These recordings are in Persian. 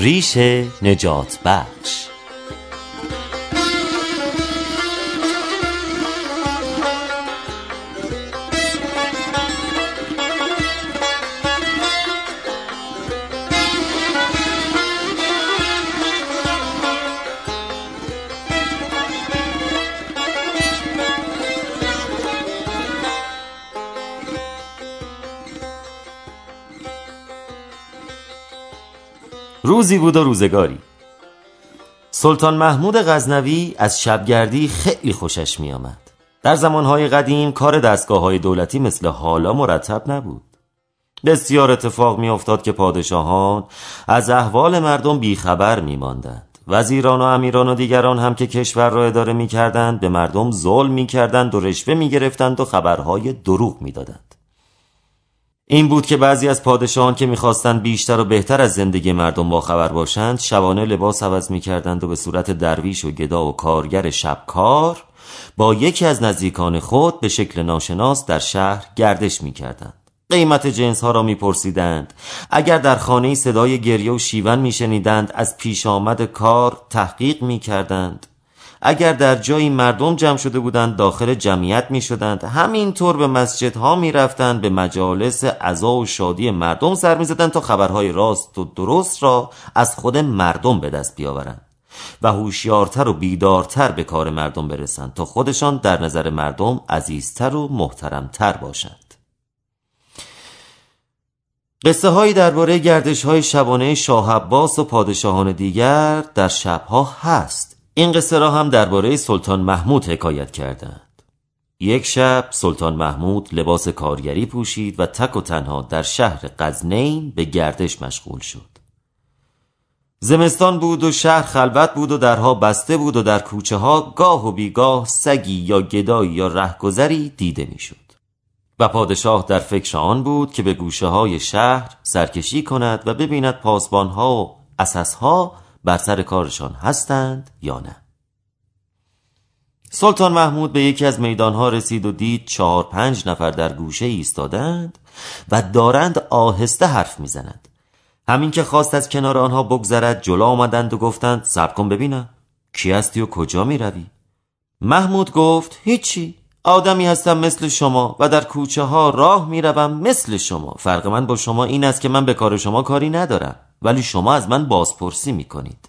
ریش نجات بخش. روزی بود و روزگاری. سلطان محمود غزنوی از شبگردی خیلی خوشش می آمد. در زمانهای قدیم کار دستگاه‌های دولتی مثل حالا مرتب نبود. بسیار اتفاق می افتاد که پادشاهان از احوال مردم بیخبر می ماندند. وزیران و امیران و دیگران هم که کشور را اداره می کردند به مردم ظلم می کردند و رشوه می گرفتند و خبرهای دروغ می دادند. این بود که بعضی از پادشاهان که می‌خواستند بیشتر و بهتر از زندگی مردم باخبر باشند شبانه لباس عوض می‌کردند و به صورت درویش و گدا و کارگر شبکار با یکی از نزدیکان خود به شکل ناشناس در شهر گردش می‌کردند. قیمت جنس‌ها را می‌پرسیدند. اگر در خانه‌ای صدای گریه و شیون می‌شنیدند از پیش آمد کار تحقیق می‌کردند. اگر در جایی مردم جمع شده بودند داخل جمعیت می شدند. همینطور به مسجدها می رفتند، به مجالس عزا و شادی مردم سر می زدند تا خبرهای راست و درست را از خود مردم به دست بیاورند و هوشیارتر و بیدارتر به کار مردم برسند تا خودشان در نظر مردم عزیزتر و محترمتر باشند. قصه هایی درباره گردش های شبانه شاه عباس و پادشاهان دیگر در شبها هست. این قصه را هم درباره سلطان محمود حکایت کردند. یک شب سلطان محمود لباس کارگری پوشید و تک و تنها در شهر غزنین به گردش مشغول شد. زمستان بود و شهر خلوت بود و درها بسته بود و در کوچه ها گاه و بیگاه سگی یا گدایی یا رهگذری دیده می شد. و پادشاه در فکر آن بود که به گوشه های شهر سرکشی کند و ببیند پاسبان ها و اساس ها بر سر کارشان هستند یا نه. سلطان محمود به یکی از میدانها رسید و دید 4-5 نفر در گوشه ایستادند و دارند آهسته حرف میزنند. همین که خواست از کنار آنها بگذرد جلو آمدند و گفتند صبر کن ببینم کی هستی و کجا می روی؟ محمود گفت هیچی، آدمی هستم مثل شما و در کوچه ها راه می روم مثل شما. فرق من با شما این است که من به کار شما کاری ندارم ولی شما از من بازپرسی می کنید.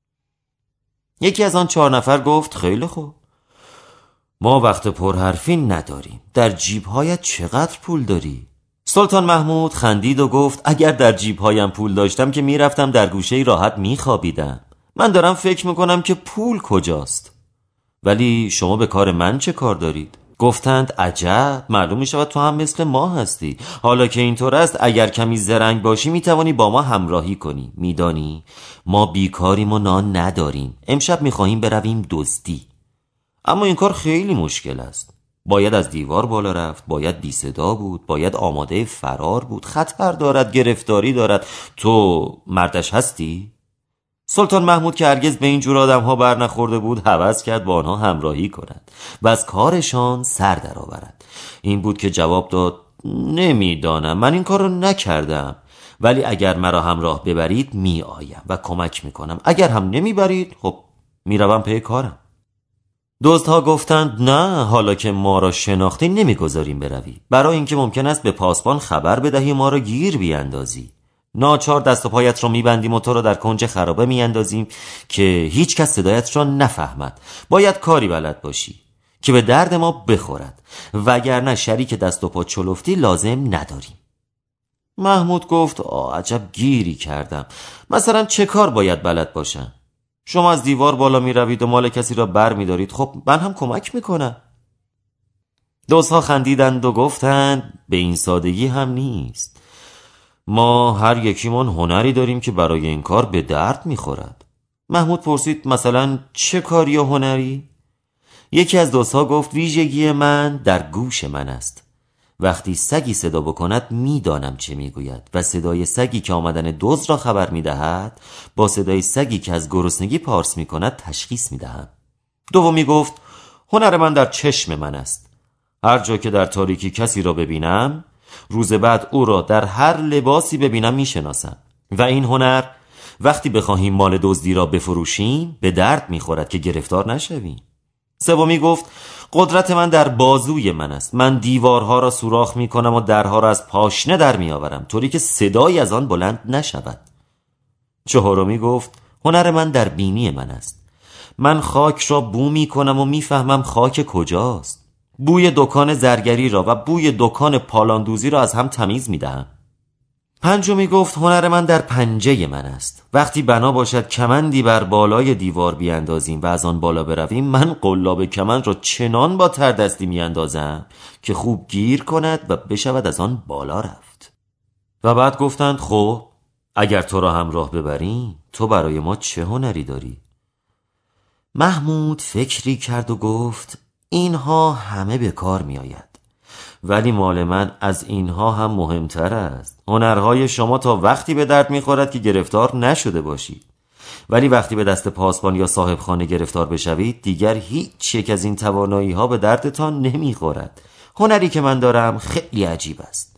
یکی از آن 4 نفر گفت خیلی خوب، ما وقت پرحرفی نداریم. در جیبهایت چقدر پول داری؟ سلطان محمود خندید و گفت اگر در جیبهایم پول داشتم که میرفتم در گوشه راحت میخوابیدم. من دارم فکر میکنم که پول کجاست. ولی شما به کار من چه کار دارید؟ گفتند عجب، معلوم میشود تو هم مثل ما هستی. حالا که اینطور است اگر کمی زرنگ باشی میتوانی با ما همراهی کنی. میدانی ما بیکاریم و نان نداریم. امشب میخواهیم برویم دزدی. اما این کار خیلی مشکل است. باید از دیوار بالا رفت، باید بی صدا بود، باید آماده فرار بود، خطر دارد، گرفتاری دارد. تو مردش هستی؟ سلطان محمود که هرگز به این جور آدم‌ها بر نخورده بود هوس کرد با آنها همراهی کند و از کارشان سر درآورد. این بود که جواب داد نمیدانم، من این کار رو نکردم، ولی اگر مرا همراه ببرید می آیم و کمک میکنم. اگر هم نمیبرید خب میروم پی کارم. دزدها گفتند نه، حالا که ما را شناختی نمیگذاریم بروی، برای اینکه ممکن است به پاسبان خبر بدهی ما را گیر بیاندازی. ناچار دست و پایت را میبندیم و تو را در کنج خرابه میاندازیم که هیچ کس صدایت را نفهمد. باید کاری بلد باشی که به درد ما بخورد، وگرنه شریک دست و پا چلفتی لازم نداریم. محمود گفت عجب گیری کردم. مثلا چه کار باید بلد باشم؟ شما از دیوار بالا می روید و مال کسی را بر می دارید، خب من هم کمک می کنم. دزدها خندیدند و گفتند به این سادگی هم نیست. ما هر یکیمون هنری داریم که برای این کار به درد می خورد. محمود پرسید مثلا چه کاری یا هنری؟ یکی از دزدها گفت ویژگی من در گوش من است. وقتی سگی صدا بکند میدانم چه میگوید و صدای سگی که آمدن دزد را خبر میدهد با صدای سگی که از گرسنگی پارس میکند تشخیص میدهم. دومی گفت هنر من در چشم من است. هر جا که در تاریکی کسی را ببینم روز بعد او را در هر لباسی ببینم میشناسم و این هنر وقتی بخواهیم مال دزدی را بفروشیم به درد میخورد که گرفتار نشویم. سومی گفت قدرت من در بازوی من است. من دیوارها را سوراخ میکنم و درها را از پاشنه در میآورم طوری که صدایی از آن بلند نشود. چهارمی گفت هنر من در بینی من است. من خاک را بو میکنم و میفهمم خاک کجاست. بوی دکان زرگری را و بوی دکان پالاندوزی را از هم تمیز میدهم. پنجمی گفت هنر من در پنجه من است. وقتی بنا باشد کمندی بر بالای دیوار بیاندازیم و از آن بالا برویم، من قلاب کمند را چنان با تردستی میاندازم که خوب گیر کند و بشود از آن بالا رفت. و بعد گفتند خب اگر تو را همراه ببریم تو برای ما چه هنری داری؟ محمود فکری کرد و گفت اینها همه به کار می آید، ولی مال من از اینها هم مهمتر است. هنرهای شما تا وقتی به درد می خورد که گرفتار نشده باشید، ولی وقتی به دست پاسبان یا صاحب خانه گرفتار بشوید دیگر هیچ یک از این توانایی ها به دردتان نمی خورد. هنری که من دارم خیلی عجیب است.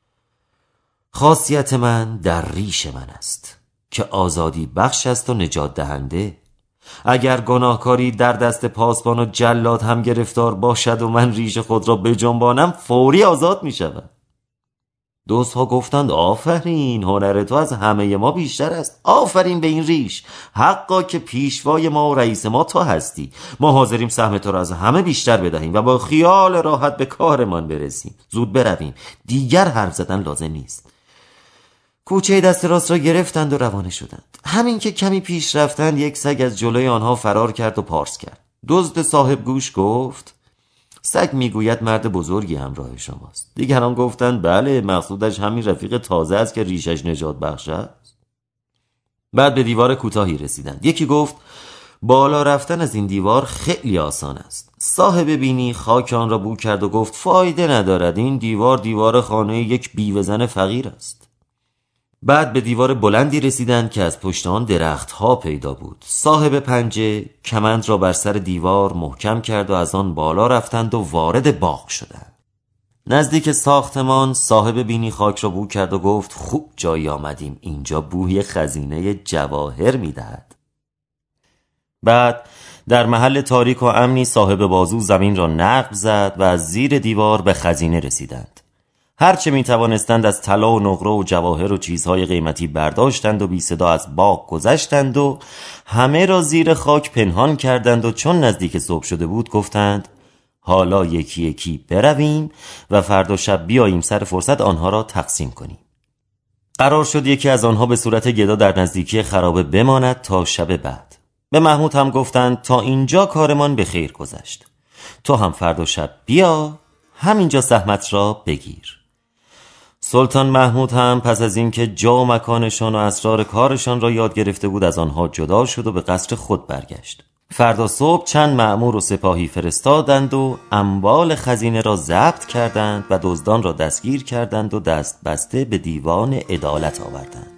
خاصیت من در ریش من است که آزادی بخش است و نجات دهنده. اگر گناهکاری در دست پاسبان و جلاد هم گرفتار باشد و من ریش خود را بجنبانم فوری آزاد می شود. دوستها گفتند آفرین، هنر تو از همه ما بیشتر است. آفرین به این ریش، حقا که پیشوای ما و رئیس ما تو هستی. ما حاضریم سهم تو را از همه بیشتر بدهیم و با خیال راحت به کارمان برسیم. زود برویم، دیگر حرف زدن لازم نیست. کوچه دست راست را گرفتند و روانه شدند. همین که کمی پیش رفتند یک سگ از جلوی آنها فرار کرد و پارس کرد. دزد صاحب گوش گفت سگ میگوید مرد بزرگی همراه شماست. دیگران گفتند بله، مقصودش همین رفیق تازه است که ریشش نجات بخش است. بعد به دیوار کوتاهی رسیدند. یکی گفت بالا رفتن از این دیوار خیلی آسان است. صاحب بینی خاک آن را بو کرد و گفت فایده ندارد، این دیوار خانه یک بیوه‌زن فقیر است. بعد به دیوار بلندی رسیدند که از پشت آن درختها پیدا بود. صاحب پنجه کمند را بر سر دیوار محکم کرد و از آن بالا رفتند و وارد باغ شدند. نزدیک ساختمان صاحب بینی خاک را بو کرد و گفت خوب جایی آمدیم، اینجا بوی خزینه جواهر میدهد. بعد در محل تاریک و امنی صاحب بازو زمین را نقب زد و از زیر دیوار به خزینه رسیدند. هرچه می توانستند از طلا و نقره و جواهر و چیزهای قیمتی برداشتند و بی صدا از باغ گذشتند و همه را زیر خاک پنهان کردند و چون نزدیک صبح شده بود گفتند حالا یکی یکی برویم و فردا شب بیاییم سر فرصت آنها را تقسیم کنیم. قرار شد یکی از آنها به صورت گدا در نزدیکی خرابه بماند تا شب بعد. به محمود هم گفتند تا اینجا کارمان به خیر گذشت، تو هم فردا شب بیا همینجا سهمت را بگیر. سلطان محمود هم پس از اینکه جا و مکانشان و اسرار کارشان را یاد گرفته بود از آنها جدا شد و به قصر خود برگشت. فردا صبح چند مأمور و سپاهی فرستادند و اموال خزینه را ضبط کردند و دزدان را دستگیر کردند و دست بسته به دیوان عدالت آوردند.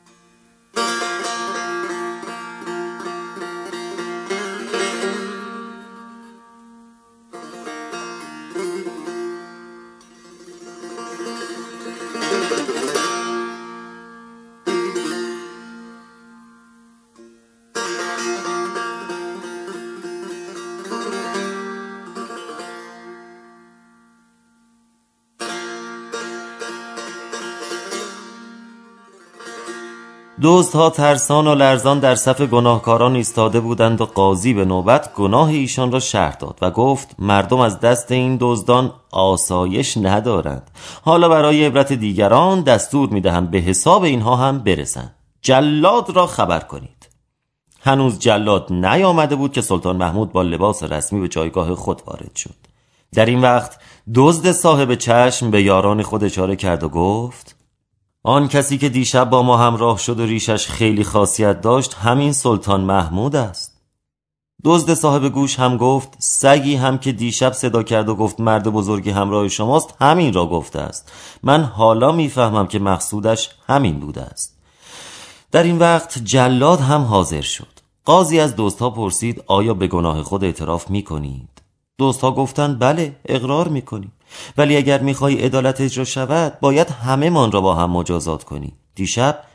دزدها ترسان و لرزان در صف گناهکاران ایستاده بودند و قاضی به نوبت گناه ایشان را شرح داد و گفت مردم از دست این دزدان آسایش ندارند. حالا برای عبرت دیگران دستور میدهم به حساب اینها هم برسند. جلاد را خبر کنید. هنوز جلاد نیامده بود که سلطان محمود با لباس رسمی به جایگاه خود وارد شد. در این وقت دزد صاحب چشم به یاران خود اشاره کرد و گفت آن کسی که دیشب با ما همراه شد و ریشش خیلی خاصیت داشت همین سلطان محمود است. دزد صاحب گوش هم گفت سگی هم که دیشب صدا کرد و گفت مرد بزرگی همراه شماست همین را گفته است. من حالا میفهمم که مقصودش همین بوده است. در این وقت جلاد هم حاضر شد. قاضی از دزدها پرسید آیا به گناه خود اعتراف میکنید؟ دزدها گفتند بله، اقرار میکنیم، ولی اگر میخوای عدالت اجرا شود باید همه من را با هم مجازات کنی. دیشب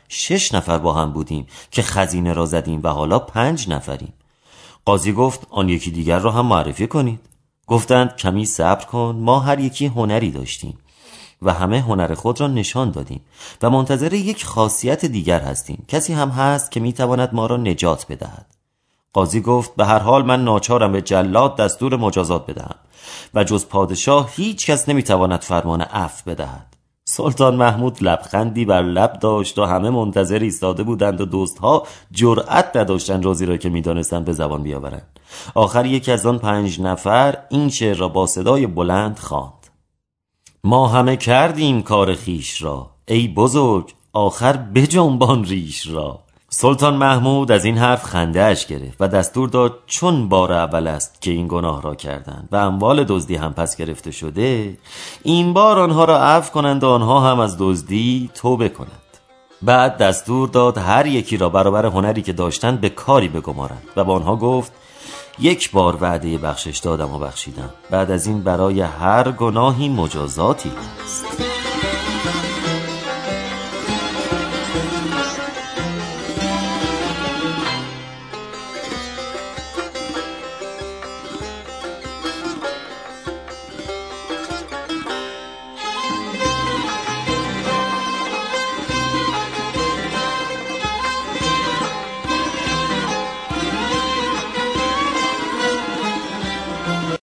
6 نفر با هم بودیم که خزینه را زدیم و حالا 5 نفریم. قاضی گفت آن یکی دیگر را هم معرفی کنید. گفتند کمی صبر کن، ما هر یکی هنری داشتیم و همه هنر خود را نشان دادیم و منتظر یک خاصیت دیگر هستیم. کسی هم هست که میتواند ما را نجات بدهد. قاضی گفت به هر حال من ناچارم به جلاد دستور مجازات بدهم و جز پادشاه هیچ کس نمیتواند فرمان عفو بدهد. سلطان محمود لبخندی بر لب داشت و همه منتظر ایستاده بودند و دوستها جرأت نداشتند رازی را که میدانستند به زبان بیاورند. آخر یکی از آن 5 نفر این شعر را با صدای بلند خواند: ما همه کردیم کار خیش را، ای بزرگ آخر بجنبان ریش را. سلطان محمود از این حرف خنده اش گرفت و دستور داد چون بار اول است که این گناه را کردند و اموال دزدی هم پس گرفته شده، این بار آنها را عفو کنند و آنها هم از دزدی توبه کنند. بعد دستور داد هر یکی را برابر هنری که داشتند به کاری بگمارند و با آنها گفت یک بار وعده بخشش دادم و بخشیدم، بعد از این برای هر گناهی مجازاتی است.